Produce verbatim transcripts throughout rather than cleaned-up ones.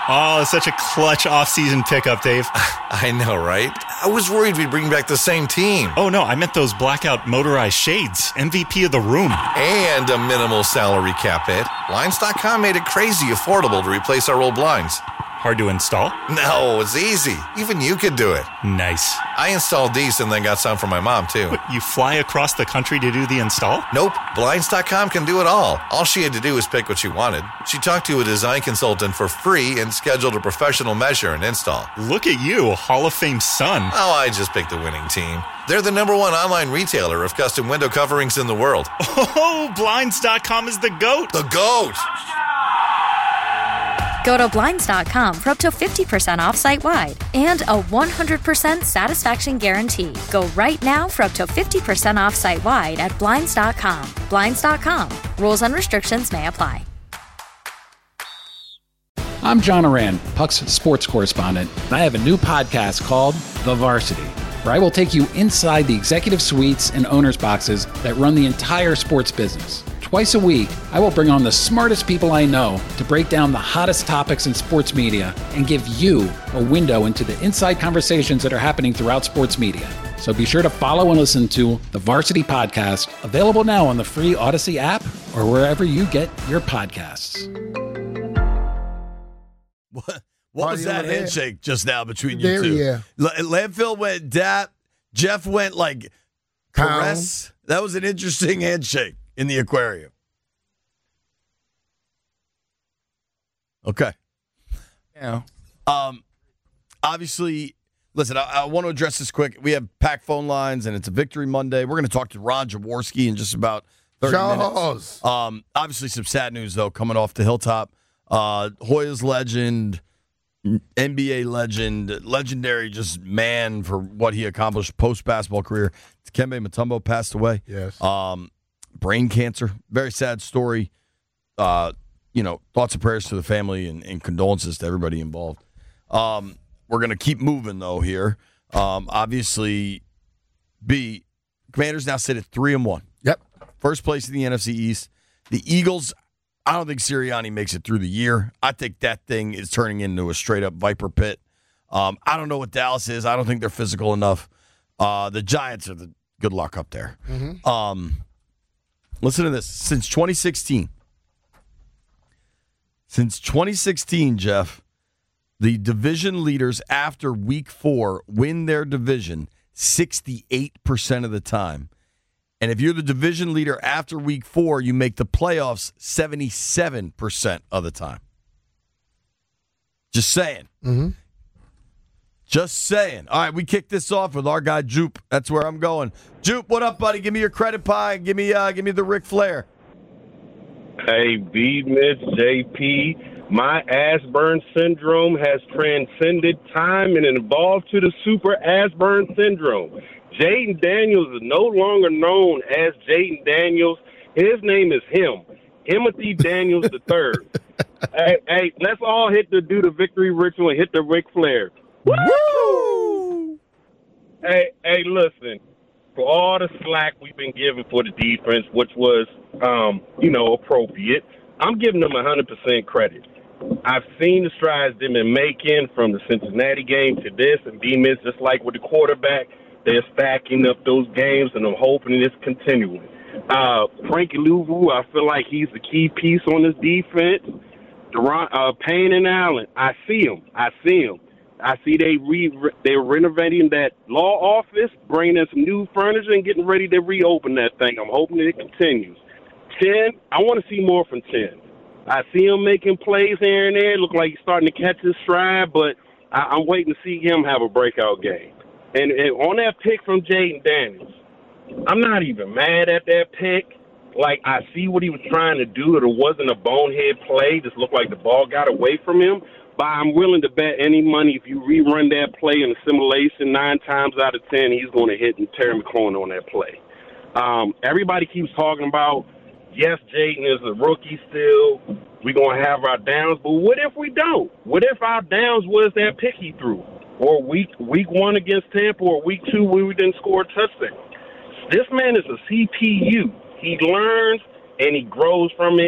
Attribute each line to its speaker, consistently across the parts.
Speaker 1: Oh, such a clutch off-season pickup, Dave.
Speaker 2: I know, right? I was worried we'd bring back the same team.
Speaker 1: Oh, no, I meant those blackout motorized shades. M V P of the room.
Speaker 2: And a minimal salary cap hit. Blinds dot com made it crazy affordable to replace our old blinds.
Speaker 1: Hard to install?
Speaker 2: No, it's easy. Even you could do it.
Speaker 1: Nice.
Speaker 2: I installed these and then got some for my mom, too.
Speaker 1: But you fly across the country to do the install?
Speaker 2: Nope. Blinds dot com can do it all. All she had to do was pick what she wanted. She talked to a design consultant for free and scheduled a professional measure and install.
Speaker 1: Look at you, Hall of Fame son.
Speaker 2: Oh, I just picked the winning team. They're the number one online retailer of custom window coverings in the world.
Speaker 1: Oh, Blinds dot com is the GOAT.
Speaker 2: The GOAT!
Speaker 3: Go to Blinds dot com for up to fifty percent off site-wide and a one hundred percent satisfaction guarantee. Go right now for up to fifty percent off site-wide at Blinds dot com. Blinds dot com. Rules and restrictions may apply.
Speaker 4: I'm John Oran, Puck's sports correspondent, and I have a new podcast called The Varsity, where I will take you inside the executive suites and owners' boxes that run the entire sports business. Twice a week, I will bring on the smartest people I know to break down the hottest topics in sports media and give you a window into the inside conversations that are happening throughout sports media. So be sure to follow and listen to the Varsity Podcast, available now on the free Odyssey app or wherever you get your podcasts.
Speaker 5: What, what was that handshake just now between you
Speaker 6: there,
Speaker 5: two?
Speaker 6: Yeah.
Speaker 5: L- Landfill went dap. Jeff went like caress. That was an interesting handshake in the aquarium. Okay.
Speaker 6: Yeah.
Speaker 5: Um, obviously, listen, I, I want to address this quick. We have packed phone lines, and it's a Victory Monday. We're going to talk to Ron Jaworski in just about thirty
Speaker 6: Charles.
Speaker 5: minutes. Um, obviously, some sad news, though, coming off the Hilltop. Uh, Hoyas legend, N B A legend, legendary just man for what he accomplished post-basketball career. Dikembe Mutombo passed away.
Speaker 6: Yes.
Speaker 5: Um, brain cancer. Very sad story. Uh, you know, thoughts and prayers to the family and, and condolences to everybody involved. Um, we're going to keep moving, though, here. Um, obviously, B, Commanders now sit at three and one.
Speaker 6: Yep.
Speaker 5: First place in the N F C East. The Eagles, I don't think Sirianni makes it through the year. I think that thing is turning into a straight-up viper pit. Um, I don't know what Dallas is. I don't think they're physical enough. Uh, the Giants are the good luck up there.
Speaker 6: Mm-hmm.
Speaker 5: Um, listen to this. Since twenty sixteen, since twenty sixteen, Jeff, the division leaders after week four win their division sixty-eight percent of the time. And if you're the division leader after week four, you make the playoffs seventy-seven percent of the time. Just saying.
Speaker 6: Mm-hmm.
Speaker 5: Just saying. All right, we kick this off with our guy Jupe. That's where I'm going. Jupe, what up, buddy? Give me your credit pie. Give me, uh, give me the Ric Flair.
Speaker 7: Hey, B. Mitch, J P. My Ashburn syndrome has transcended time and evolved to the super Ashburn syndrome. Jaden Daniels is no longer known as Jaden Daniels. His name is him, Timothy Daniels the third. hey, hey, let's all hit the do the victory ritual and hit the Ric Flair. Woo! Hey, hey, listen. For all the slack we've been given for the defense, which was, um, you know, appropriate, I'm giving them one hundred percent credit. I've seen the strides they've been making from the Cincinnati game to this, and B-Miss, just like with the quarterback, they're stacking up those games, and I'm hoping it's continuing. Uh, Frankie Louvu, I feel like he's the key piece on this defense. Deron, uh, Payne and Allen, I see him. I see him. I see they re, they're renovating that law office, bringing in some new furniture, and getting ready to reopen that thing. I'm hoping that it continues. ten, I want to see more from ten. I see him making plays here and there. Look like he's starting to catch his stride, but I, I'm waiting to see him have a breakout game. And, and on that pick from Jaden Daniels, I'm not even mad at that pick. Like, I see what he was trying to do. It wasn't a bonehead play. Just looked like the ball got away from him. But I'm willing to bet any money if you rerun that play in a simulation nine times out of ten, he's going to hit and Terry McLaurin on that play. Um, everybody keeps talking about, yes, Jaden is a rookie still. We're going to have our downs. But what if we don't? What if our downs was that pick he threw? Or week week one against Tampa, or week two where we didn't score a touchdown. This man is a C P U. He learns and he grows from it.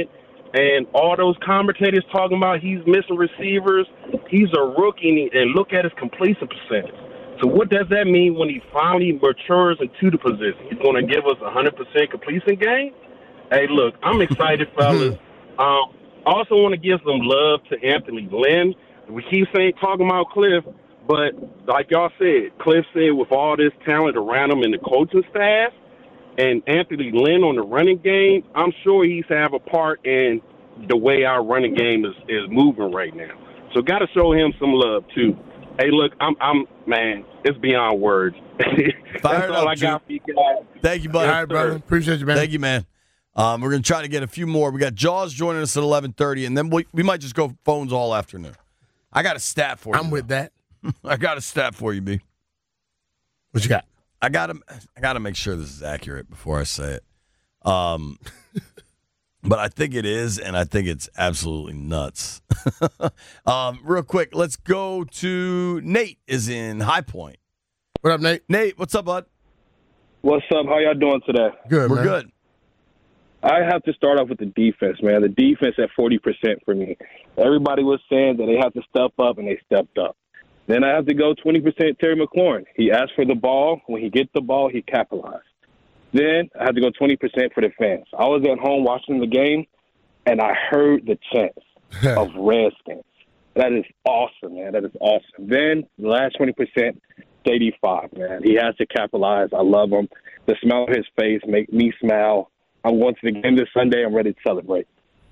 Speaker 7: And all those commentators talking about he's missing receivers, he's a rookie, and look at his completion percentage. So what does that mean when he finally matures into the position? He's going to give us a one hundred percent completion game? Hey, look, I'm excited, fellas. um, I also want to give some love to Anthony Lynn. We keep saying talking about Cliff, but like y'all said, Cliff said with all this talent around him and the coaching staff, and Anthony Lynn on the running game, I'm sure he's have a part in the way our running game is, is moving right now. So got to show him some love too. Hey, look, I'm, I'm, man, it's beyond words. That's
Speaker 5: Fired
Speaker 7: all
Speaker 5: up,
Speaker 7: I got for you guys.
Speaker 5: Thank you, buddy.
Speaker 6: All right, brother. Appreciate you, man.
Speaker 5: Thank you, man. Um, we're going to try to get a few more. We got Jaws joining us at eleven thirty, and then we, we might just go phones all afternoon. I got a stat for you.
Speaker 6: I'm with that.
Speaker 5: I got a stat for you, B.
Speaker 6: What you got?
Speaker 5: I got to I got to make sure this is accurate before I say it. Um, but I think it is, and I think it's absolutely nuts. um, real quick, let's go to Nate is in High Point.
Speaker 6: What up, Nate?
Speaker 5: Nate, what's up, bud?
Speaker 8: What's up? How y'all doing today?
Speaker 6: Good,
Speaker 5: We're
Speaker 6: man.
Speaker 5: good.
Speaker 8: I have to start off with the defense, man. The defense at forty percent for me. Everybody was saying that they have to step up, and they stepped up. Then I have to go twenty percent Terry McLaurin. He asked for the ball. When he gets the ball, he capitalized. Then I have to go twenty percent for the fans. I was at home watching the game, and I heard the chants of Redskins. That is awesome, man. That is awesome. Then the last twenty percent, J D five, man. He has to capitalize. I love him. The smile on his face make me smile. I'm going to the game this Sunday. I'm ready to celebrate.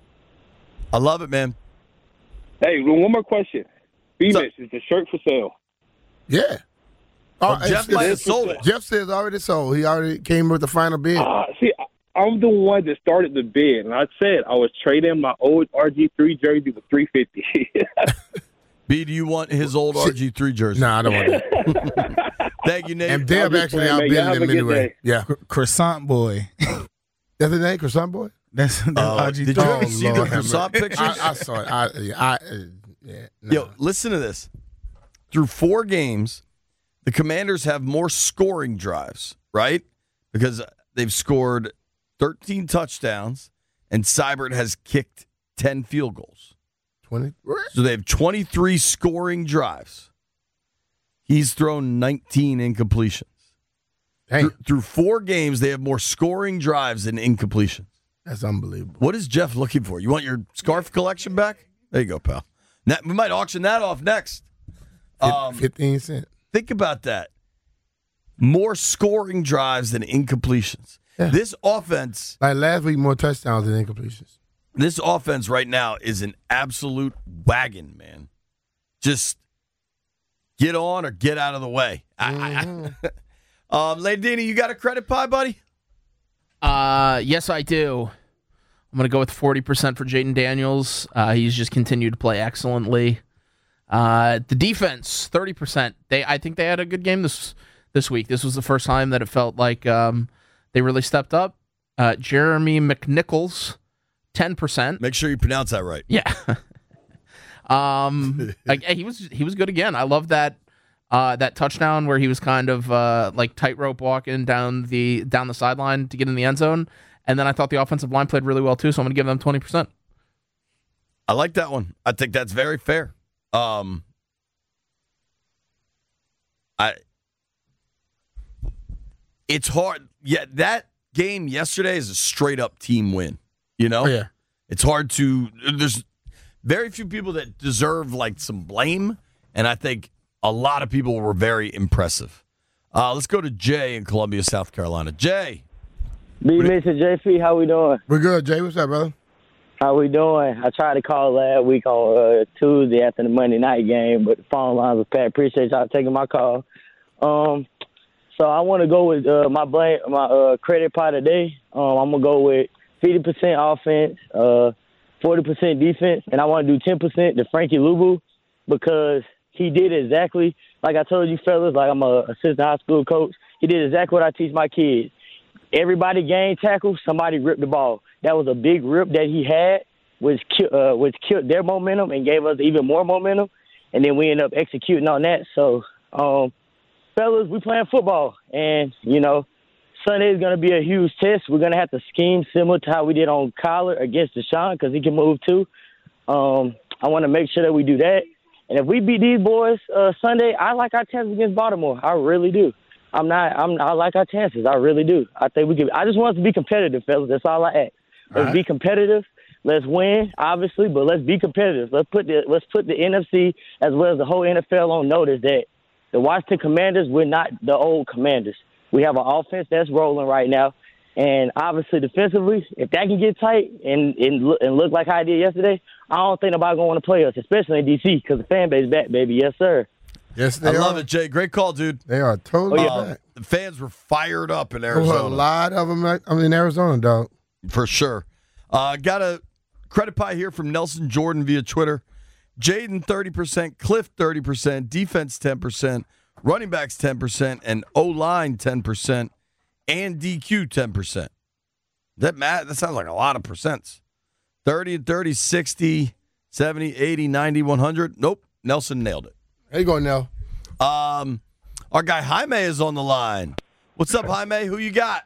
Speaker 5: I love it, man.
Speaker 8: Hey, one more question. B-Mitch, is the shirt for sale?
Speaker 6: Yeah.
Speaker 5: Well,
Speaker 6: Oh,
Speaker 5: Jeff
Speaker 6: it's-
Speaker 5: might have
Speaker 6: it's-
Speaker 5: sold it.
Speaker 6: Jeff says already sold. He already came with the final bid.
Speaker 8: Uh, see, I- I'm the one that started the bid, and I said I was trading my old R G three jersey for three fifty.
Speaker 5: B, do you want his old R G three jersey?
Speaker 6: No, I don't want that.
Speaker 5: Thank you, Nate.
Speaker 6: And Deb
Speaker 8: just
Speaker 6: actually
Speaker 8: playing, man. Y'all have
Speaker 6: outbidded
Speaker 8: a
Speaker 6: him
Speaker 8: good
Speaker 6: anyway.
Speaker 8: day.
Speaker 6: Yeah.
Speaker 9: Croissant boy.
Speaker 6: That's his name, Croissant Boy?
Speaker 9: That's, that's
Speaker 5: Oh,
Speaker 9: R G
Speaker 5: did you
Speaker 9: three.
Speaker 5: ever
Speaker 6: Oh,
Speaker 5: see
Speaker 6: Lord
Speaker 5: the
Speaker 6: have
Speaker 5: croissant
Speaker 6: mercy.
Speaker 5: pictures?
Speaker 6: I, I saw it. I, yeah, I, uh, yeah, no.
Speaker 5: Yo, listen to this. Through four games, the Commanders have more scoring drives, right? Because they've scored thirteen touchdowns, and Seibert has kicked ten field goals.
Speaker 6: twenty
Speaker 5: So they have twenty-three scoring drives. He's thrown nineteen incompletions.
Speaker 6: Dang,
Speaker 5: Through, through four games, they have more scoring drives than incompletions.
Speaker 6: that's unbelievable.
Speaker 5: What is Jeff looking for? You want your scarf collection back? There you go, pal. Now, we might auction that off next. Um,
Speaker 6: fifteen cents.
Speaker 5: think about that. More scoring drives than incompletions.
Speaker 6: Yeah.
Speaker 5: This offense,
Speaker 6: Like last week, more touchdowns than incompletions.
Speaker 5: this offense right now is an absolute wagon, man. Just get on or get out of the way. I, I, um, Ladini, you got a credit pie, buddy?
Speaker 10: Uh, yes, I do. I'm going to go with forty percent for Jaden Daniels. Uh, he's just continued to play excellently. Uh, the defense, thirty percent. They, I think they had a good game this this week. This was the first time that it felt like um, they really stepped up. Uh, Jeremy McNichols, ten percent.
Speaker 5: Make sure you pronounce that right.
Speaker 10: Yeah. um, like, he was he was good again. I love that uh, that touchdown where he was kind of uh, like tightrope walking down the down the sideline to get in the end zone. And then I thought the offensive line played really well too, so I'm going to give them twenty percent.
Speaker 5: I like that one. I think that's very fair. Um, I. It's hard. Yeah, that game yesterday is a straight up team win. You know,
Speaker 6: Oh, yeah.
Speaker 5: it's hard to. There's very few people that deserve like some blame, and I think a lot of people were very impressive. Uh, let's go to Jay in Columbia, South Carolina. Jay,
Speaker 11: B. Mitch and J P, how we doing?
Speaker 6: We're good, Jay. What's up, brother?
Speaker 11: How we doing? I tried to call last week on uh, Tuesday after the Monday night game, but the phone lines was packed. Appreciate y'all taking my call. Um, so I want to go with uh, my blame, my uh, credit part today. Um, I'm gonna go with fifty percent offense, uh, forty percent defense, and I want to do ten percent to Frankie Luvu because he did exactly like I told you fellas. Like I'm a assistant high school coach. He did exactly what I teach my kids. Everybody gained tackles. Somebody ripped the ball. That was a big rip that he had, which ki- uh, which killed their momentum and gave us even more momentum. And then we ended up executing on that. So, um, fellas, we playing football, and you know, Sunday is going to be a huge test. We're going to have to scheme similar to how we did on Kyler against Deshaun because he can move too. Um, I want to make sure that we do that. And if we beat these boys uh, Sunday, I like our chances against Baltimore. I really do. I'm not. I'm. I like our chances. I really do. I think we can. I just want us to be competitive, fellas. That's all I ask. Let's right. be competitive. Let's win, obviously, but let's be competitive. Let's put the let's put the N F C as well as the whole N F L on notice that the Washington Commanders, we're not the old Commanders. We have an offense that's rolling right now, and obviously defensively, if that can get tight and and look, and look like how I did yesterday, I don't think nobody's going to want to play us, especially in D C because the fan base is back, baby. Yes, sir.
Speaker 6: Yes, they
Speaker 5: I
Speaker 6: are.
Speaker 5: love it, Jay. Great call, dude.
Speaker 6: They are totally
Speaker 5: uh,
Speaker 6: back.
Speaker 5: The fans were fired up in
Speaker 6: There
Speaker 5: Arizona.
Speaker 6: were a lot of them I mean, in Arizona, dog.
Speaker 5: For sure. Uh, got a credit pie here from Nelson Jordan via Twitter. Jaden, thirty percent. Cliff, thirty percent. Defense, ten percent. Running backs, ten percent. And O-line, ten percent. And D Q, ten percent. That math, that sounds like a lot of percents. thirty and thirty, sixty, seventy, eighty, ninety, one hundred. Nope. Nelson nailed it.
Speaker 6: There you go, Nell.
Speaker 5: Um, our guy Jaime is on the line. What's up, Jaime? Who you got?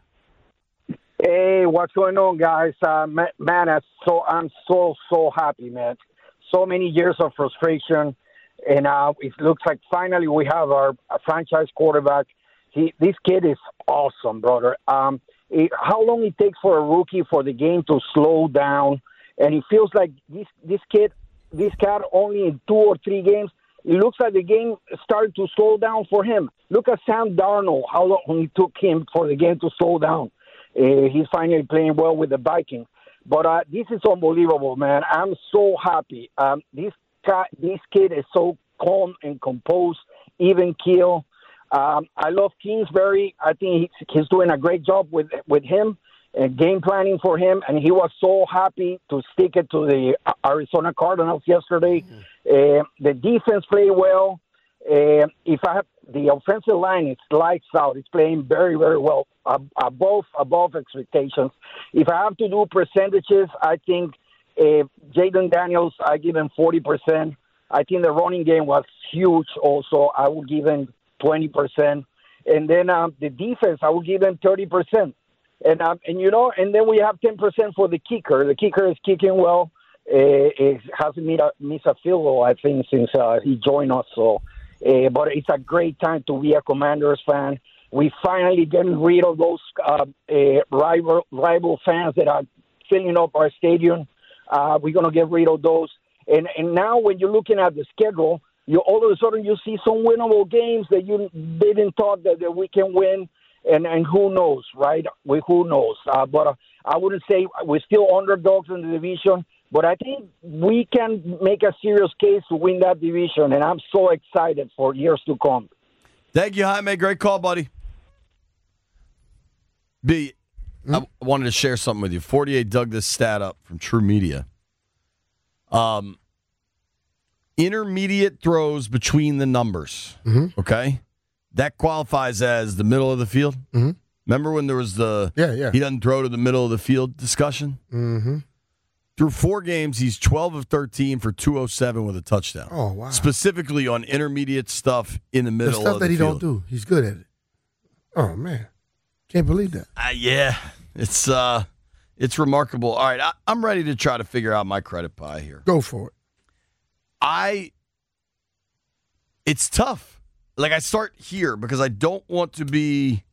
Speaker 9: Hey, what's going on, guys? Uh, man, man, so I'm so so happy, man. So many years of frustration, and uh, it looks like finally we have our a franchise quarterback. He, this kid is awesome, brother. Um, it, how long it takes for a rookie for the game to slow down, and it feels like this this kid, this cat, only in two or three games. It looks like the game started to slow down for him. Look at Sam Darnold, how long it took him for the game to slow down. Uh, he's finally playing well with the Vikings. But uh, this is unbelievable, man. I'm so happy. Um, this guy, this kid is so calm and composed, even keel. Um, I love Kingsbury. I think he's, he's doing a great job with with him and game planning for him. And he was so happy to stick it to the Arizona Cardinals yesterday. Mm-hmm. Uh, the defense played well. Uh, if I have the offensive line, it's lights out. It's playing very, very well, uh, above above expectations. If I have to do percentages, I think uh, Jaden Daniels, I give him forty percent. I think the running game was huge. Also, I will give him twenty percent, and then um, the defense, I will give them thirty percent. And um, and you know, and then we have ten percent for the kicker. The kicker is kicking well. Uh, it hasn't missed a, missed a field goal, I think, since uh, he joined us. So. Uh, but it's a great time to be a Commanders fan. We finally getting rid of those uh, uh, rival rival fans that are filling up our stadium. Uh, we're going to get rid of those. And and now when you're looking at the schedule, you all of a sudden you see some winnable games that you didn't thought that, that we can win. And and who knows, right? We, who knows? Uh, but uh, I wouldn't say we're still underdogs in the division. But I think we can make a serious case to win that division, and I'm so excited for years to come.
Speaker 5: Thank you, Jaime. Great call, buddy. B, hmm? I wanted to share something with you. forty-eight dug this stat up from True Media. Um, intermediate throws between the numbers, mm-hmm. okay? That qualifies as the middle of the field.
Speaker 6: Mm-hmm.
Speaker 5: Remember when there was the
Speaker 6: yeah, yeah.
Speaker 5: he doesn't throw to the middle of the field discussion?
Speaker 6: Mm-hmm.
Speaker 5: Through four games, he's twelve of thirteen for two oh seven with a touchdown.
Speaker 6: Oh, wow.
Speaker 5: Specifically on intermediate stuff in the middle
Speaker 6: the stuff
Speaker 5: of
Speaker 6: that
Speaker 5: the
Speaker 6: he
Speaker 5: field.
Speaker 6: don't do. He's good at it. Oh, man. Can't believe that.
Speaker 5: Uh, yeah. It's uh, it's remarkable. All right, I, I'm ready to try to figure out my credit pie here.
Speaker 6: Go for it.
Speaker 5: I, it's tough. Like, I start here because I don't want to be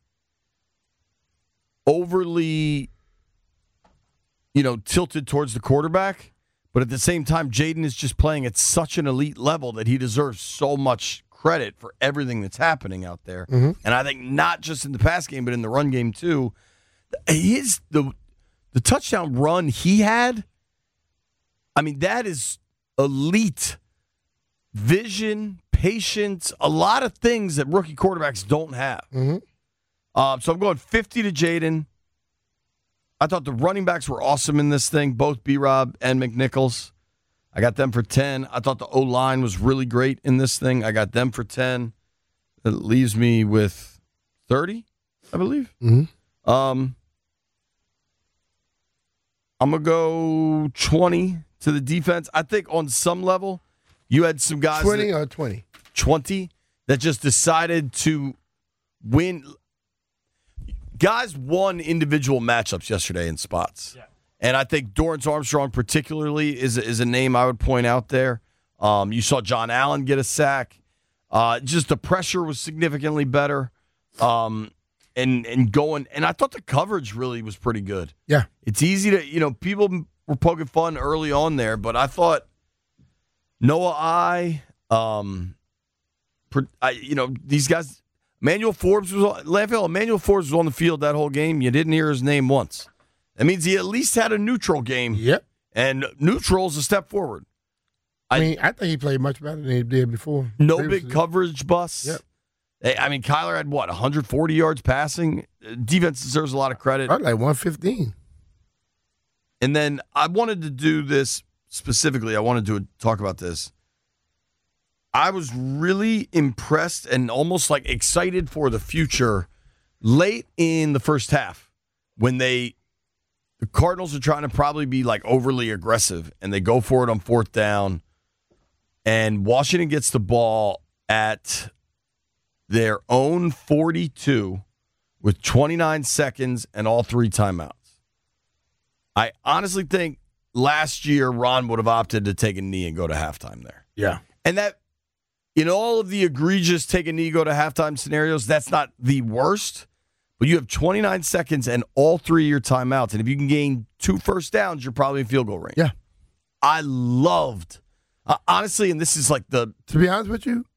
Speaker 5: overly... you know, tilted towards the quarterback. But at the same time, Jaden is just playing at such an elite level that he deserves so much credit for everything that's happening out there.
Speaker 6: Mm-hmm.
Speaker 5: And I think not just in the pass game, but in the run game too. His, the, the touchdown run he had, I mean, that is elite vision, patience, a lot of things that rookie quarterbacks don't have.
Speaker 6: Mm-hmm.
Speaker 5: Uh, so I'm going fifty to Jaden. I thought the running backs were awesome in this thing, both B-Rob and McNichols. I got them for ten. I thought the O-line was really great in this thing. I got them for ten. That leaves me with thirty, I believe.
Speaker 6: Mm-hmm.
Speaker 5: Um, I'm going to go twenty to the defense. I think on some level, you had some guys.
Speaker 6: twenty
Speaker 5: that,
Speaker 6: or twenty?
Speaker 5: twenty that just decided to win. guys won individual matchups yesterday in spots. Yeah. And I think Dorrance Armstrong particularly is, is a name I would point out there. Um, you saw John Allen get a sack. Uh, just the pressure was significantly better. Um, and and going, and I thought the coverage really was pretty good.
Speaker 6: Yeah.
Speaker 5: It's easy to, you know, people were poking fun early on there, but I thought Noah I, um, I, you know, these guys, Emmanuel Forbes was on, Landfill, Emmanuel Forbes was on the field that whole game. You didn't hear his name once. That means he at least had a neutral game.
Speaker 6: Yep.
Speaker 5: And neutral is a step forward.
Speaker 6: I, I mean, I think he played much better than he did before.
Speaker 5: No
Speaker 6: previously.
Speaker 5: big coverage bus.
Speaker 6: Yep.
Speaker 5: I mean, Kyler had, what, one hundred forty yards passing? Defense deserves a lot of credit.
Speaker 6: Probably like one fifteen.
Speaker 5: And then I wanted to do this specifically. I wanted to talk about this. I was really impressed and almost like excited for the future late in the first half when they the Cardinals are trying to probably be like overly aggressive and they go for it on fourth down and Washington gets the ball at their own forty-two with twenty-nine seconds and all three timeouts. I honestly think last year Ron would have opted to take a knee and go to halftime there.
Speaker 6: Yeah.
Speaker 5: And that in all of the egregious take a knee, go to halftime scenarios, that's not the worst. But you have twenty-nine seconds and all three of your timeouts. And if you can gain two first downs, you're probably in field goal range.
Speaker 6: Yeah.
Speaker 5: I loved, uh, honestly, and this is like the...
Speaker 6: To be honest with you,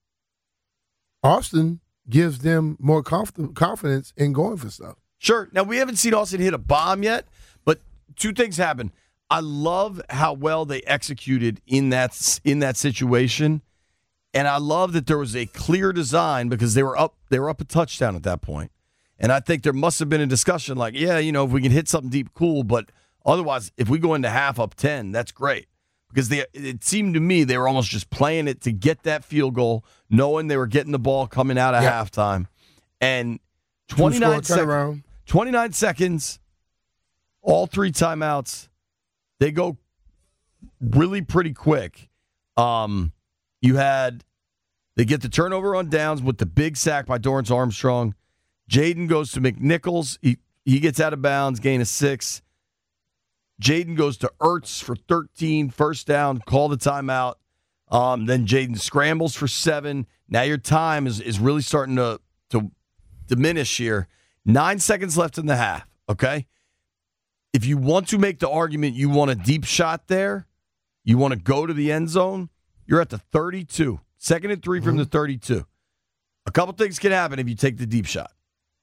Speaker 6: Austin gives them more conf- confidence in going for stuff.
Speaker 5: Sure. Now, we haven't seen Austin hit a bomb yet, but two things happen. I love how well they executed in that in that situation. And I love that there was a clear design because they were up they were up a touchdown at that point. And I think there must have been a discussion like, yeah, you know, if we can hit something deep, cool. But otherwise, if we go into half up ten, that's great. Because they, it seemed to me they were almost just playing it to get that field goal, knowing they were getting the ball coming out of yep. halftime. And twenty-nine, sec- twenty-nine seconds, all three timeouts, they go really pretty quick. Um, you had, they get the turnover on downs with the big sack by Dorrance Armstrong. Jaden goes to McNichols. He, he gets out of bounds, gain of six. Jaden goes to Ertz for thirteen, first down, call the timeout. Um, then Jaden scrambles for seven. Now your time is, is really starting to, to diminish here. Nine seconds left in the half, okay? If you want to make the argument you want a deep shot there, you want to go to the end zone, you're at the thirty-two. Second and three mm-hmm. from the thirty-two. A couple things can happen if you take the deep shot.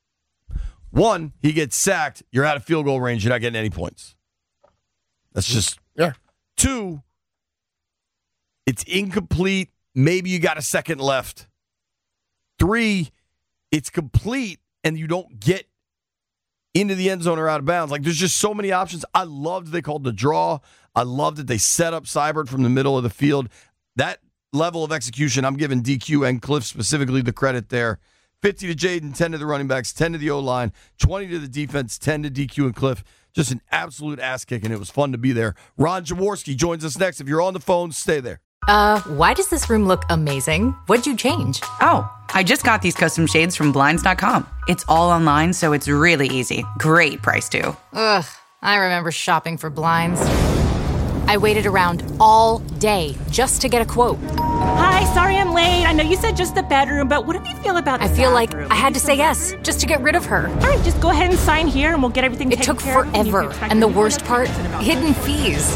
Speaker 5: One, he gets sacked. You're out of field goal range. You're not getting any points. That's just
Speaker 6: yeah.
Speaker 5: Two, it's incomplete. Maybe you got a second left. Three, it's complete and you don't get into the end zone or out of bounds. Like, there's just so many options. I loved they called the draw. I loved that they set up Seibert from the middle of the field. That level of execution, I'm giving D Q and Cliff specifically the credit there. fifty to Jaden, ten to the running backs, ten to the O-line, twenty to the defense, ten to D Q and Cliff. Just an absolute ass kick, and it was fun to be there. Ron Jaworski joins us next. If you're on the phone, stay there.
Speaker 12: Uh, why does this room look amazing? What'd you change?
Speaker 13: Oh, I just got these custom shades from Blinds dot com. It's all online, so it's really easy. Great price, too.
Speaker 12: Ugh, I remember shopping for blinds. I waited around all day just to get a quote.
Speaker 14: Hi, sorry I'm late. I know you said just the bedroom, but what do you feel about the
Speaker 12: I feel
Speaker 14: bathroom?
Speaker 12: like I had to say yes just to get rid of her.
Speaker 14: All right, just go ahead and sign here and we'll get everything
Speaker 12: It
Speaker 14: taken
Speaker 12: took
Speaker 14: care of.
Speaker 12: forever, and the worst part, hidden fees.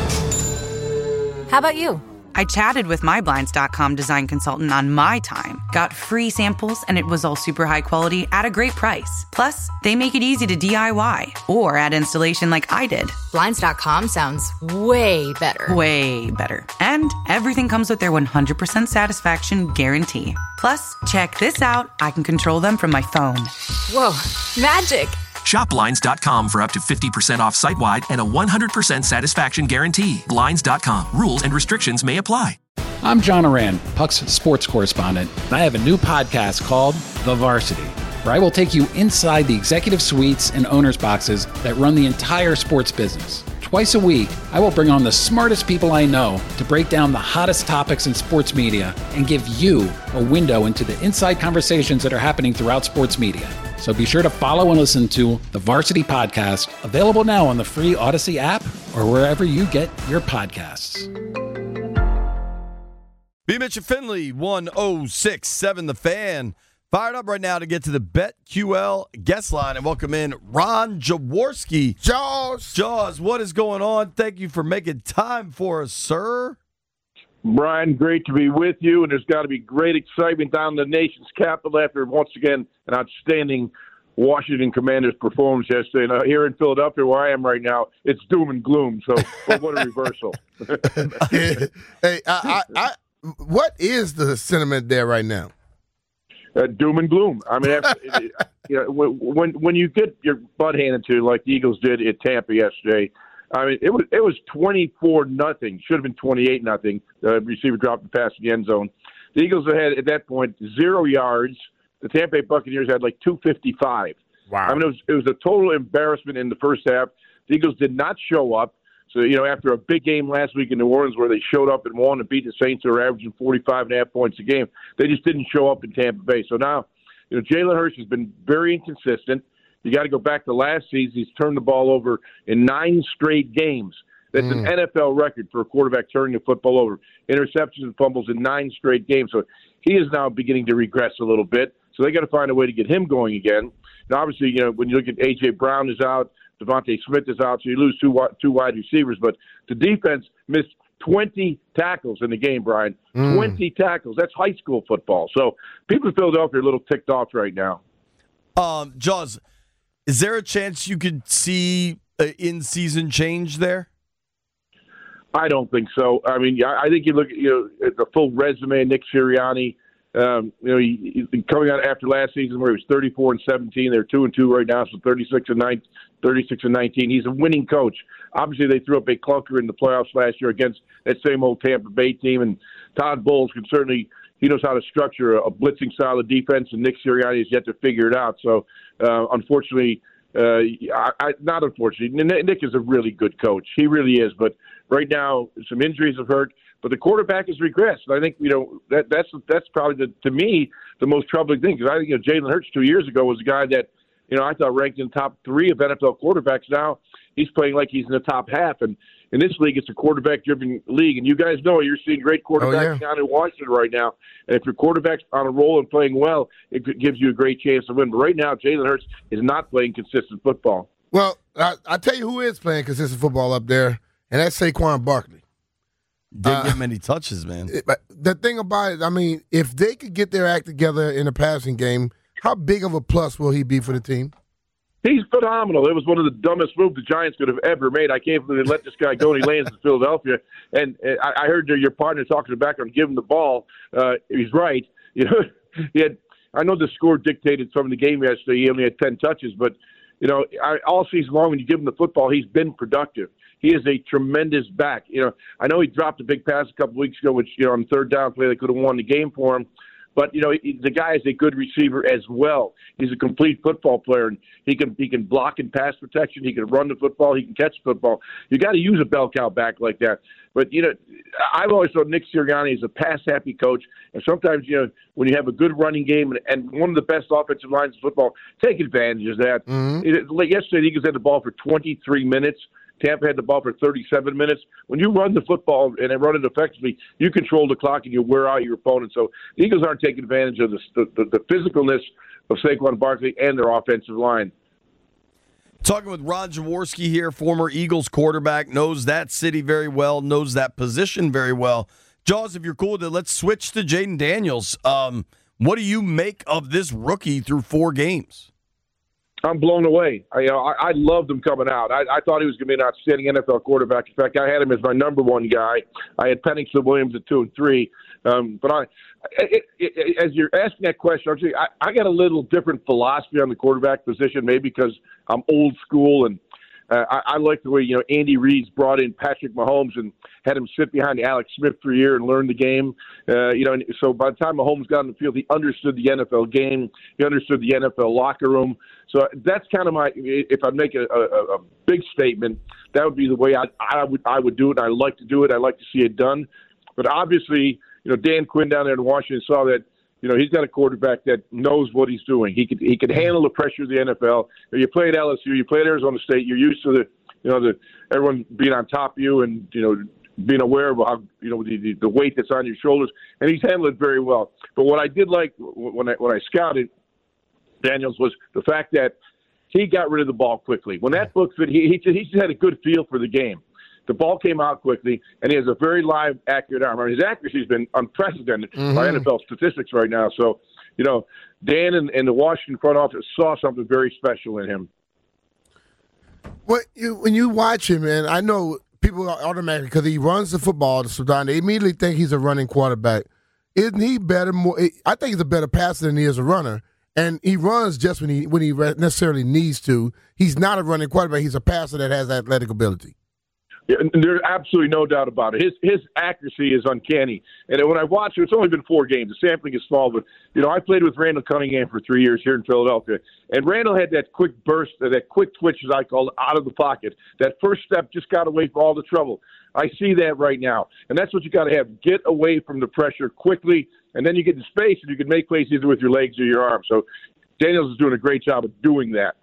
Speaker 12: How about you?
Speaker 13: I chatted with my Blinds dot com design consultant on my time, got free samples, and it was all super high quality at a great price. Plus, they make it easy to D I Y or add installation like I did.
Speaker 12: Blinds dot com sounds way better.
Speaker 13: Way better. And everything comes with their one hundred percent satisfaction guarantee. Plus, check this out. I can control them from my phone.
Speaker 12: Whoa, magic.
Speaker 15: Shop Blinds dot com for up to fifty percent off site-wide and a one hundred percent satisfaction guarantee. Blinds dot com. Rules and restrictions may apply.
Speaker 4: I'm John Oran, Puck's sports correspondent, and I have a new podcast called The Varsity, where I will take you inside the executive suites and owners' boxes that run the entire sports business. Twice a week, I will bring on the smartest people I know to break down the hottest topics in sports media and give you a window into the inside conversations that are happening throughout sports media. So be sure to follow and listen to the Varsity Podcast, available now on the free Odyssey app or wherever you get your podcasts.
Speaker 5: B. Mitch and Finley, one oh six point seven The Fan. Fired up right now to get to the BetQL guest line and welcome in Ron Jaworski.
Speaker 6: Jaws.
Speaker 5: Jaws, what is going on? Thank you for making time for us, sir.
Speaker 16: Brian, great to be with you, and there's got to be great excitement down in the nation's capital after, once again, an outstanding Washington Commanders performance yesterday. And uh, here in Philadelphia, where I am right now, it's doom and gloom, so well, what a reversal.
Speaker 6: hey, I, I, I, what is the sentiment there right now?
Speaker 16: Uh, doom and gloom. I mean, after, you know, when when you get your butt handed to you like the Eagles did at Tampa yesterday, I mean, it was it was twenty-four nothing. Should have been twenty-eight nothing. The receiver dropped the pass in the end zone. The Eagles had at that point zero yards. The Tampa Bay Buccaneers had like two fifty-five.
Speaker 6: Wow.
Speaker 16: I mean, it was it was a total embarrassment in the first half. The Eagles did not show up. So, you know, after a big game last week in New Orleans where they showed up and won and beat the Saints, who were averaging forty-five and a half points a game, they just didn't show up in Tampa Bay. So now, you know, Jalen Hurts has been very inconsistent. You got to go back to last season. He's turned the ball over in nine straight games. That's mm. an N F L record for a quarterback turning the football over. Interceptions and fumbles in nine straight games. So he is now beginning to regress a little bit. So they got to find a way to get him going again. Now, obviously, you know, when you look at A J. Brown is out, Devontae Smith is out, so you lose two two wide receivers. But the defense missed twenty tackles in the game, Brian. Mm. twenty tackles. That's high school football. So people in Philadelphia are a little ticked off right now.
Speaker 5: Um, Jaws, is there a chance you could see an in-season change there?
Speaker 16: I don't think so. I mean, I think you look at, you know, at the full resume of Nick Sirianni. Um, you know, he, he coming out after last season where he was thirty-four and seventeen. They're two and two right now, so thirty-six and nine, thirty-six and nineteen. He's a winning coach. Obviously, they threw up a clunker in the playoffs last year against that same old Tampa Bay team, and Todd Bowles can certainly he knows how to structure a, a blitzing style of defense, and Nick Sirianni has yet to figure it out. So, uh, unfortunately, uh, I, I, not unfortunately, Nick is a really good coach. He really is, but right now, some injuries have hurt. But the quarterback has regressed. I think, you know, that that's that's probably, the, to me, the most troubling thing. Because I think, you know, Jalen Hurts two years ago was a guy that, you know, I thought ranked in the top three of N F L quarterbacks. Now he's playing like he's in the top half. And in this league, it's a quarterback-driven league. And you guys know you're seeing great quarterbacks oh, yeah. down in Washington right now. And if your quarterback's on a roll and playing well, it gives you a great chance to win. But right now, Jalen Hurts is not playing consistent football.
Speaker 6: Well, I, I tell you who is playing consistent football up there, and that's Saquon Barkley.
Speaker 5: Didn't
Speaker 6: uh,
Speaker 5: get many touches, man.
Speaker 6: It, but the thing about it, I mean, if they could get their act together in a passing game, how big of a plus will he be for the team?
Speaker 16: He's phenomenal. It was one of the dumbest moves the Giants could have ever made. I can't believe they let this guy go and he lands in Philadelphia. And uh, I, I heard your partner talking to the background, give him the ball. Uh, he's right. You know, he had. I know the score dictated some of the game yesterday. He only had ten touches, but you know, I, all season long when you give him the football, he's been productive. He is a tremendous back. You know, I know he dropped a big pass a couple weeks ago, which, you know, on third down play, they could have won the game for him. But, you know, he, the guy is a good receiver as well. He's a complete football player, and he can he can block and pass protection. He can run the football. He can catch the football. You got to use a bell cow back like that. But, you know, I've always thought Nick Sirianni is a pass-happy coach. And sometimes, you know, when you have a good running game and, and one of the best offensive lines in football, take advantage of that. Mm-hmm. It, like yesterday, the Eagles had the ball for twenty-three minutes. Tampa had the ball for thirty-seven minutes. When you run the football and run it effectively, you control the clock and you wear out your opponent. So the Eagles aren't taking advantage of the, the, the physicalness of Saquon Barkley and their offensive line.
Speaker 5: Talking with Ron Jaworski here, former Eagles quarterback, knows that city very well, knows that position very well. Jaws, if you're cool with it, let's switch to Jayden Daniels. Um, what do you make of this rookie through four games?
Speaker 16: I'm blown away. I, you know, I, I loved him coming out. I, I thought he was going to be an outstanding N F L quarterback. In fact, I had him as my number one guy. I had Pennington Williams at two and three. Um, but I, it, it, as you're asking that question, I'm saying, I, I got a little different philosophy on the quarterback position, maybe because I'm old school and uh, I, I like the way, you know, Andy Reid's brought in Patrick Mahomes and had him sit behind Alex Smith for a year and learn the game. Uh, you know, and so by the time Mahomes got on the field, he understood the N F L game. He understood the N F L locker room. So that's kind of my, if I make a, a, a big statement, that would be the way I, I would I would do it. I like to do it. I like to see it done. But obviously, you know, Dan Quinn down there in Washington saw that, You know, he's got a quarterback that knows what he's doing. He could he could handle the pressure of the N F L. You play at L S U, you play at Arizona State. You're used to the, you know, the everyone being on top of you and you know being aware of how you know the, the, the weight that's on your shoulders. And he's handled it very well. But what I did like when I when I scouted Daniels was the fact that he got rid of the ball quickly. When that book fit, he he just, he just had a good feel for the game. The ball came out quickly, and he has a very live, accurate arm. I mean, his accuracy has been unprecedented mm-hmm. by N F L statistics right now. So, you know, Dan and, and the Washington front office saw something very special in him.
Speaker 6: When you, when you watch him, and I know people are automatically, because he runs the football to Sudan, they immediately think he's a running quarterback. Isn't he better? More, I think he's a better passer than he is a runner. And he runs just when he when he necessarily needs to. He's not a running quarterback. He's a passer that has athletic ability.
Speaker 16: Yeah, there's absolutely no doubt about it. His his accuracy is uncanny. And when I watch it, it's only been four games. The sampling is small, but you know I played with Randall Cunningham for three years here in Philadelphia, and Randall had that quick burst, that quick twitch, as I call it, out of the pocket. That first step just got away from all the trouble. I see that right now, and that's what you got to have: get away from the pressure quickly, and then you get in space, and you can make plays either with your legs or your arms. So Daniels is doing a great job of doing that.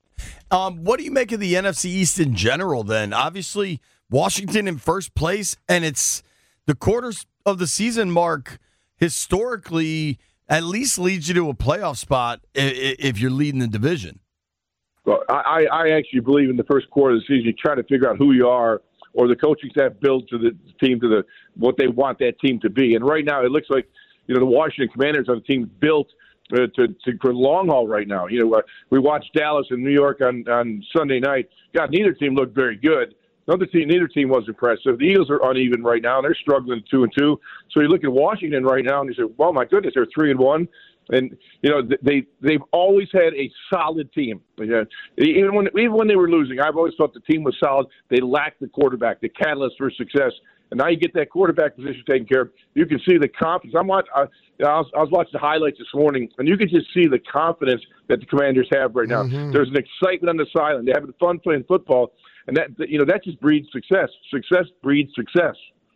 Speaker 5: Um, what do you make of the N F C East in general then? Obviously, Washington in first place, and it's the quarters of the season mark historically at least leads you to a playoff spot if you're leading the division.
Speaker 16: Well, I, I actually believe in the first quarter of the season, you try to figure out who you are or the coaching staff build to the team to the what they want that team to be. And right now it looks like, you know, the Washington Commanders are the team built Uh, to, to for the long haul right now. You know, uh, we watched Dallas and New York on, on Sunday night. God, neither team looked very good. Another team, neither team was impressive. The Eagles are uneven right now. They're struggling at two and two. So you look at Washington right now and you say, "Well, my goodness, they're three and one." And you know, they they've always had a solid team. Even when even when they were losing, I've always thought the team was solid. They lacked the quarterback, the catalyst for success. And now you get that quarterback position taken care of. You can see the confidence. I'm watch, I, I, was, I was watching the highlights this morning, and you can just see the confidence that the Commanders have right now. Mm-hmm. There's an excitement on the sideline. They're having fun playing football, and that you know that just breeds success. Success breeds success.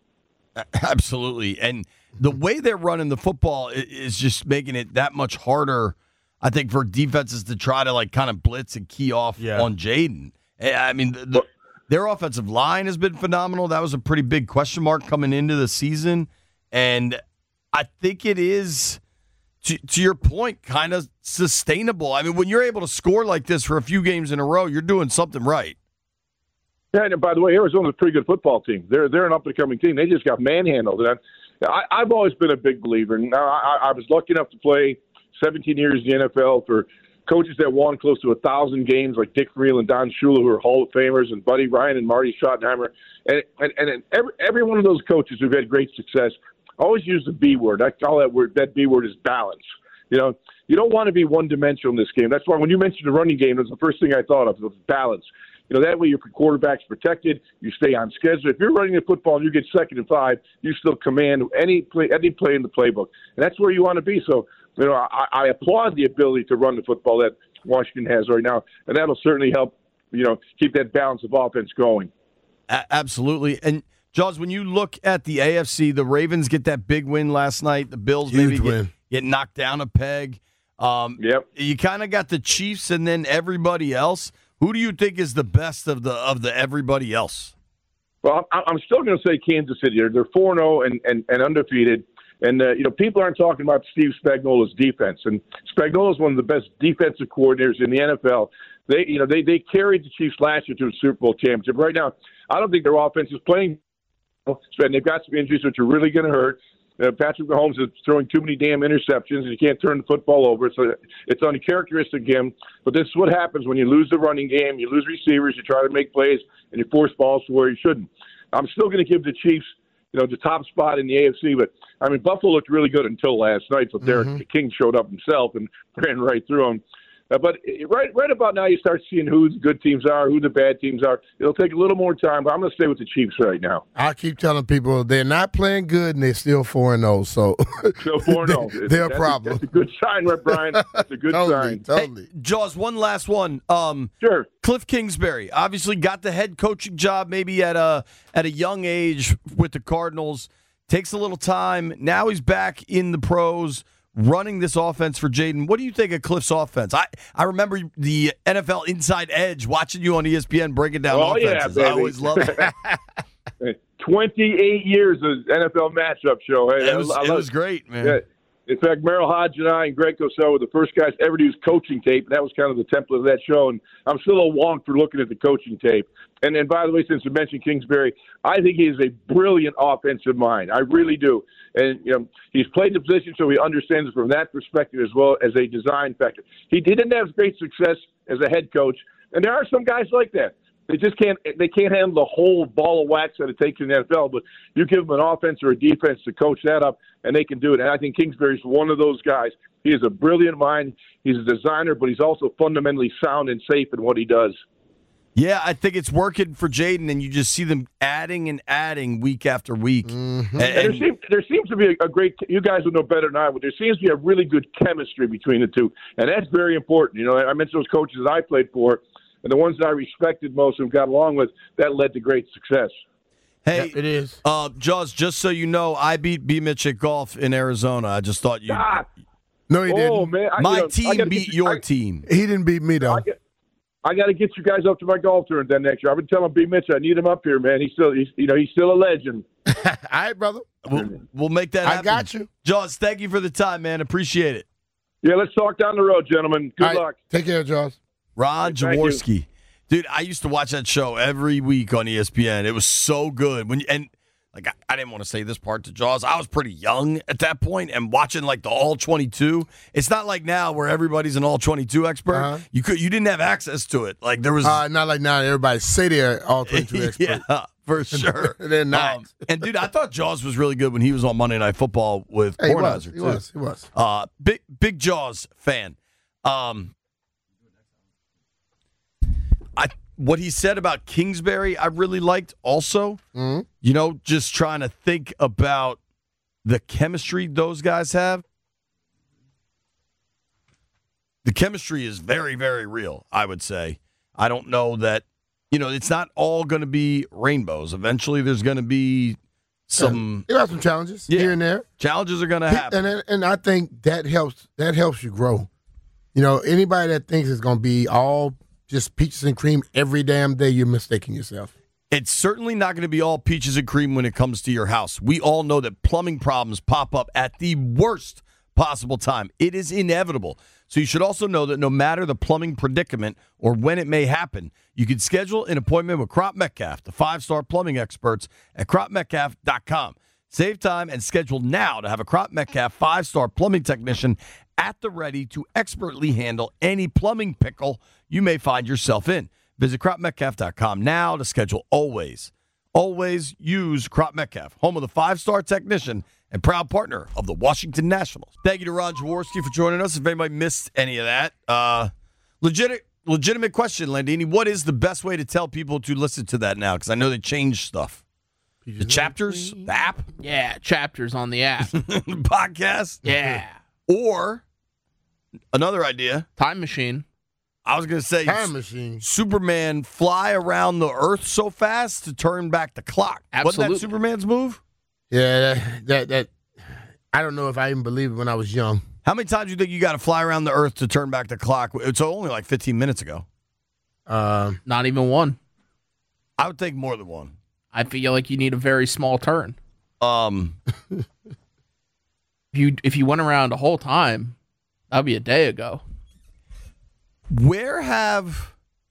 Speaker 5: Absolutely, and the way they're running the football is just making it that much harder, I think, for defenses to try to like kind of blitz and key off yeah. on Jaden. I mean, the, the, their offensive line has been phenomenal. That was a pretty big question mark coming into the season. And I think it is, to, to your point, kind of sustainable. I mean, when you're able to score like this for a few games in a row, you're doing something right.
Speaker 16: Yeah, and by the way, Arizona's a pretty good football team. They're they're an up-and-coming team. They just got manhandled. And I, I've always been a big believer. Now, I, I was lucky enough to play seventeen years in the N F L for coaches that won close to a thousand games, like Dick Vermeil and Don Shula, who are Hall of Famers, and Buddy Ryan and Marty Schottenheimer. And and, and every, every one of those coaches who've had great success always use the B word. I call that word, that B word is balance. You know, you don't want to be one-dimensional in this game. That's why when you mentioned the running game, it was the first thing I thought of, was balance. You know, that way your quarterback's protected, you stay on schedule. If you're running the football and you get second and five, you still command any play, any play in the playbook. And that's where you want to be. So, you know, I, I applaud the ability to run the football that Washington has right now, and that'll certainly help, you know, keep that balance of offense going.
Speaker 5: A- absolutely. And, Jaws, when you look at the A F C, the Ravens get that big win last night. The Bills
Speaker 6: Huge
Speaker 5: maybe
Speaker 6: win.
Speaker 5: get, get knocked down a peg. Um,
Speaker 16: yep.
Speaker 5: You kind of got the Chiefs and then everybody else. Who do you think is the best of the of the everybody else?
Speaker 16: Well, I'm still going to say Kansas City. They're four and oh and, and, and undefeated. And, uh, you know, people aren't talking about Steve Spagnuolo's defense. And Spagnuolo is one of the best defensive coordinators in the N F L. They, you know, they, they carried the Chiefs last year to the Super Bowl championship. Right now, I don't think their offense is playing. And they've got some injuries which are really going to hurt. Uh, Patrick Mahomes is throwing too many damn interceptions, and you can't turn the football over. So it's uncharacteristic of him. But this is what happens when you lose the running game, you lose receivers, you try to make plays, and you force balls to where you shouldn't. I'm still going to give the Chiefs, you know, the top spot in the A F C. But, I mean, Buffalo looked really good until last night. So Derek mm-hmm. King showed up himself and ran right through them. Uh, but right right about now, you start seeing who the good teams are, who the bad teams are. It'll take a little more time, but I'm going to stay with the Chiefs right now.
Speaker 6: I keep telling people they're not playing good, and they're still four and oh. So
Speaker 16: still four and oh.
Speaker 6: They're
Speaker 16: a
Speaker 6: problem.
Speaker 16: That's a good sign, right, Brian? That's a good
Speaker 6: totally,
Speaker 16: sign.
Speaker 6: Totally.
Speaker 5: Hey, Jaws, one last one. Um,
Speaker 16: sure.
Speaker 5: Cliff Kingsbury obviously got the head coaching job maybe at a at a young age with the Cardinals. Takes a little time. Now he's back in the pros. running this offense for Jaden. What do you think of Cliff's offense? I, I remember the N F L Inside Edge, watching you on E S P N breaking down
Speaker 16: oh,
Speaker 5: offenses.
Speaker 16: Yeah,
Speaker 5: I always love it.
Speaker 16: twenty-eight years of N F L matchup show. Hey,
Speaker 5: it was,
Speaker 16: I, I
Speaker 5: it was great, man.
Speaker 16: Yeah. In fact, Merrill Hodge and I and Greg Cosell were the first guys ever to use coaching tape, and that was kind of the template of that show. And I'm still a wonk for looking at the coaching tape. And then, by the way, since you mentioned Kingsbury, I think he is a brilliant offensive mind. I really do. And you know, he's played the position, so he understands it from that perspective as well as a design factor. He didn't have great success as a head coach, and there are some guys like that. They just can't. They can't handle the whole ball of wax that it takes in the N F L. But you give them an offense or a defense to coach that up, and they can do it. And I think Kingsbury's one of those guys. He is a brilliant mind. He's a designer, but he's also fundamentally sound and safe in what he does.
Speaker 5: Yeah, I think it's working for Jaden, and you just see them adding and adding week after week.
Speaker 6: Mm-hmm.
Speaker 5: And,
Speaker 16: And there, seems, there seems to be a, a great – you guys would know better than I would. There seems to be a really good chemistry between the two, and that's very important. You know, I mentioned those coaches that I played for, and the ones that I respected most and got along with, that led to great success.
Speaker 5: Hey,
Speaker 6: it is.
Speaker 5: Uh, Jaws, just so you know, I beat B. Mitch at golf in Arizona. I just thought you
Speaker 16: Ah,
Speaker 6: No, he didn't.
Speaker 16: oh, man. I,
Speaker 5: My
Speaker 16: you know, I
Speaker 5: team
Speaker 16: gotta
Speaker 5: beat
Speaker 16: get-
Speaker 5: your
Speaker 16: I,
Speaker 5: team.
Speaker 6: He didn't beat me, though.
Speaker 16: I, get, I got to get you guys up to my golf tournament then next year. I've been telling B. Mitch I need him up here, man. He's still, he's, you know, he's still a legend.
Speaker 6: All right, brother.
Speaker 5: We'll, we'll make that happen.
Speaker 6: I got you.
Speaker 5: Jaws, thank you for the time, man. Appreciate it.
Speaker 16: Yeah, let's talk down the road, gentlemen. Good
Speaker 6: All right,
Speaker 16: luck.
Speaker 6: Take care, Jaws.
Speaker 5: Ron
Speaker 16: Thank you.
Speaker 5: Jaworski. Dude, I used to watch that show every week on E S P N. It was so good. When and like I, I didn't want to say this part to Jaws. I was pretty young at that point, and watching like the all twenty-two. It's not like now where everybody's an all twenty-two expert.
Speaker 6: Uh-huh.
Speaker 5: You could you didn't have access to it. Like there was
Speaker 6: Uh, not like now everybody say they're all twenty-two experts.
Speaker 5: yeah, for sure.
Speaker 6: They're not.
Speaker 5: Um, and dude, I thought Jaws was really good when he was on Monday Night Football with
Speaker 6: Hey, he was.
Speaker 5: Kornheiser
Speaker 6: He
Speaker 5: too.
Speaker 6: was. He was.
Speaker 5: Uh, big big Jaws fan. Um, I what he said about Kingsbury, I really liked. Also,
Speaker 6: mm-hmm.
Speaker 5: you know, just trying to think about the chemistry those guys have. The chemistry is very, very real. I would say. I don't know that. You know, it's not all going to be rainbows. Eventually, there's going to be some.
Speaker 6: You got some challenges
Speaker 5: Yeah.
Speaker 6: here and there.
Speaker 5: Challenges are going to happen.
Speaker 6: And and I think that helps. That helps you grow. You know, anybody that thinks it's going to be all just peaches and cream every damn day, you're mistaking yourself.
Speaker 5: It's certainly not going to be all peaches and cream when it comes to your house. We all know that plumbing problems pop up at the worst possible time. It is inevitable. So you should also know that no matter the plumbing predicament or when it may happen, you can schedule an appointment with Crop Metcalf, the five-star plumbing experts at crop metcalf dot com. Save time and schedule now to have a Crop Metcalf five-star plumbing technician at the ready to expertly handle any plumbing pickle you may find yourself in. Visit crop metcalf dot com now to schedule always. Always use Crop Metcalf, home of the five-star technician and proud partner of the Washington Nationals. Thank you to Ron Jaworski for joining us. If anybody missed any of that, uh, legit, legitimate question, Landini. What is the best way to tell people to listen to that now? Because I know they changed stuff. The chapters, the app,
Speaker 10: Yeah, chapters on the app.
Speaker 5: podcast,
Speaker 10: Yeah.
Speaker 5: or another idea.
Speaker 10: Time machine.
Speaker 5: I was going to say
Speaker 6: Time machine.
Speaker 5: Superman fly around the Earth so fast to turn back the clock. Wasn't
Speaker 10: Absolutely.
Speaker 5: that Superman's move?
Speaker 6: Yeah, that, that that I don't know if I even believed it when I was young.
Speaker 5: How many times do you think you got to fly around the Earth to turn back the clock? It's only like fifteen minutes ago.
Speaker 6: Um,
Speaker 10: Not even one.
Speaker 5: I would think more than one.
Speaker 10: I feel like you need a very small turn.
Speaker 5: Um,
Speaker 10: If you if you went around the whole time, that'd be a day ago.
Speaker 5: where have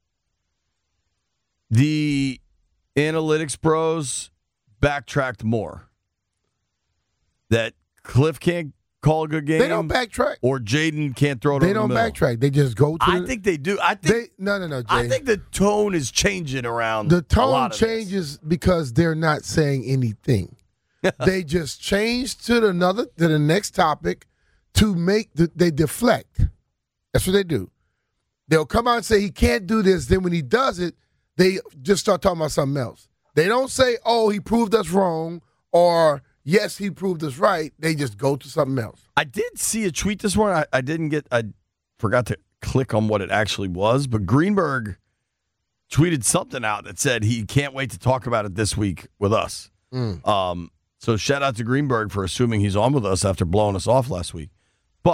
Speaker 5: the analytics bros backtracked more? That Cliff can't call a good game?
Speaker 6: They don't backtrack.
Speaker 5: Or Jaden can't throw it
Speaker 6: They
Speaker 5: over
Speaker 6: don't
Speaker 5: the middle?
Speaker 6: backtrack. They just go to.
Speaker 5: I
Speaker 6: the,
Speaker 5: think they do. I think
Speaker 6: they no no no. Jay.
Speaker 5: I think the tone is changing around.
Speaker 6: the
Speaker 5: a
Speaker 6: tone
Speaker 5: lot of
Speaker 6: changes because they're not saying anything. They just change to the another to the next topic to make the, they deflect. That's what they do. They'll come out and say he can't do this. Then when he does it, they just start talking about something else. They don't say, "Oh, he proved us wrong," or "Yes, he proved us right." They just go to something else.
Speaker 5: I did see a tweet this morning. I, I didn't get. I forgot to click on what it actually was, but Greenberg tweeted something out that said he can't wait to talk about it this week with us.
Speaker 6: Mm.
Speaker 5: Um, so shout out to Greenberg for assuming he's on with us after blowing us off last week.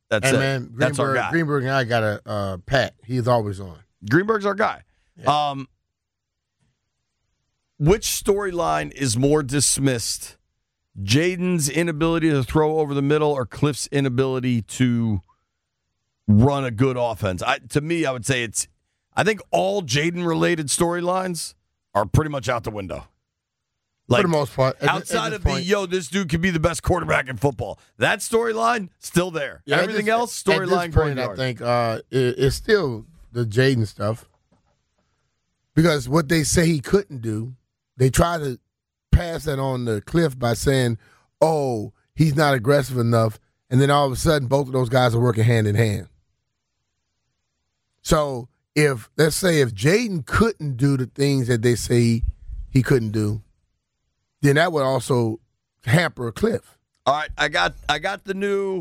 Speaker 5: That's
Speaker 6: hey,
Speaker 5: it.
Speaker 6: man,
Speaker 5: That's our
Speaker 6: Greenberg,
Speaker 5: guy.
Speaker 6: Greenberg and I got a uh, Pat. He's always on.
Speaker 5: Greenberg's our guy. Yeah. Um, which storyline is more dismissed? Jaden's inability to throw over the middle or Cliff's inability to run a good offense? I, to me, I would say it's I think all Jaden-related storylines are pretty much out the window.
Speaker 6: Like, for the most part. At,
Speaker 5: outside
Speaker 6: at
Speaker 5: of
Speaker 6: point,
Speaker 5: the, yo, this dude could be the best quarterback in football. That storyline, still there.
Speaker 6: Yeah,
Speaker 5: Everything
Speaker 6: this,
Speaker 5: else, storyline
Speaker 6: At this point, I think uh, it, it's still the Jaden stuff. Because what they say he couldn't do, they try to pass that on to Cliff by saying, oh, he's not aggressive enough. And then all of a sudden, both of those guys are working hand in hand. So if, let's say, if Jaden couldn't do the things that they say he, he couldn't do, then that would also hamper Cliff.
Speaker 5: All right, I got I got the new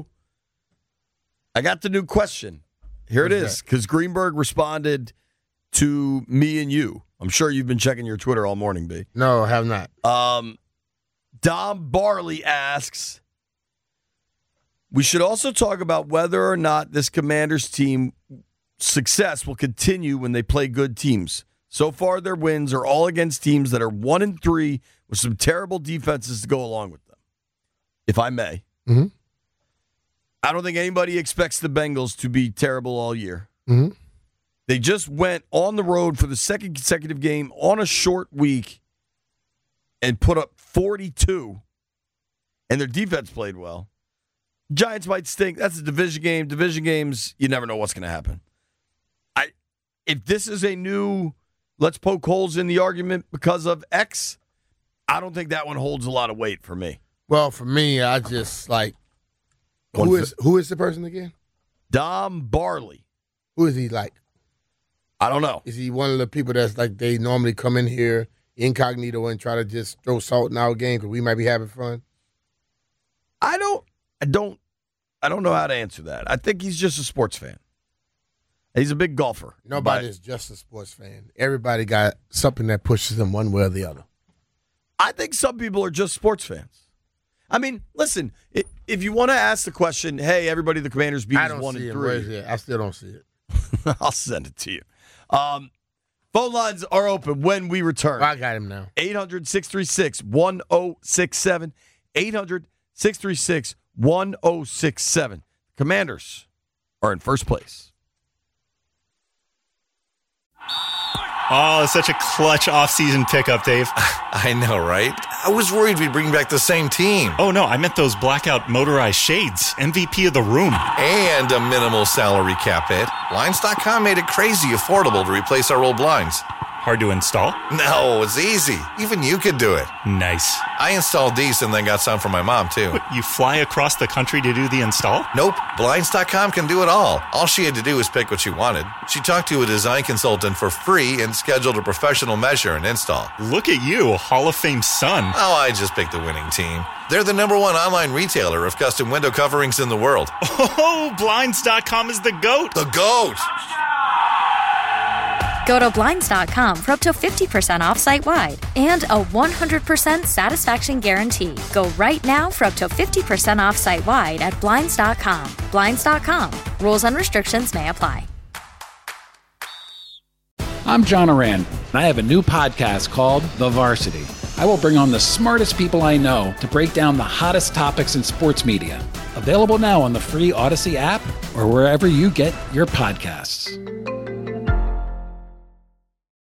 Speaker 5: I got the new question. Here it is, because Greenberg responded to me and you. I'm sure you've been checking your Twitter all morning, B.
Speaker 6: No, I have not.
Speaker 5: Um, Dom Barley asks, we should also talk about whether or not this Commanders team success will continue when they play good teams. So far, their wins are all against teams that are one and three with some terrible defenses to go along with them. If I may.
Speaker 6: Mm-hmm.
Speaker 5: I don't think anybody expects the Bengals to be terrible all year.
Speaker 6: Mm-hmm.
Speaker 5: They just went on the road for the second consecutive game on a short week and put up forty-two, and their defense played well. Giants might stink. That's a division game. Division games, you never know what's going to happen. I, if this is a new, let's poke holes in the argument because of X, I don't think that one holds a lot of weight for me.
Speaker 6: Well, for me, I just like, who is who is the person again?
Speaker 5: Dom Barley.
Speaker 6: Who is he like?
Speaker 5: I don't know.
Speaker 6: Is he one of the people that's like they normally come in here incognito and try to just throw salt in our game because we might be having fun?
Speaker 5: I don't, I don't, I don't know how to answer that. I think he's just a sports fan. He's a big golfer.
Speaker 6: Nobody is just a sports fan. Everybody got something that pushes them one way or the other.
Speaker 5: I think some people are just sports fans. I mean, listen, if you want to ask the question, hey, everybody, the Commanders beat us one and three.
Speaker 6: I still don't see it.
Speaker 5: I'll send it to you. Um, phone lines are open when we return.
Speaker 6: I got him now.
Speaker 5: eight hundred, six three six, one oh six seven. eight hundred, six three six, one oh six seven. Commanders are in first place.
Speaker 1: Oh, it's such a clutch off-season pickup, Dave.
Speaker 2: I know, right? I was worried we'd bring back the same team.
Speaker 1: Oh, no, I meant those blackout motorized shades. M V P of the room.
Speaker 2: And a minimal salary cap hit. Blinds dot com made it crazy affordable to replace our old blinds.
Speaker 1: Hard to install?
Speaker 2: No, it's easy. Even you could do it.
Speaker 1: Nice.
Speaker 2: I installed these and then got some for my mom, too.
Speaker 1: What, you fly across the country to do the install?
Speaker 2: Nope. Blinds dot com can do it all. All she had to do was pick what she wanted. She talked to a design consultant for free and scheduled a professional measure and install.
Speaker 1: Look at you, Hall of Fame son.
Speaker 2: Oh, I just picked the winning team. They're the number one online retailer of custom window coverings in the world.
Speaker 1: Oh, Blinds dot com is the GOAT.
Speaker 2: The GOAT!
Speaker 3: Go to Blinds dot com for up to fifty percent off site-wide and a one hundred percent satisfaction guarantee. Go right now for up to fifty percent off site-wide at Blinds dot com. Blinds dot com. Rules and restrictions may apply.
Speaker 4: I'm John Oran, and I have a new podcast called The Varsity. I will bring on the smartest people I know to break down the hottest topics in sports media. Available now on the free Odyssey app or wherever you get your podcasts.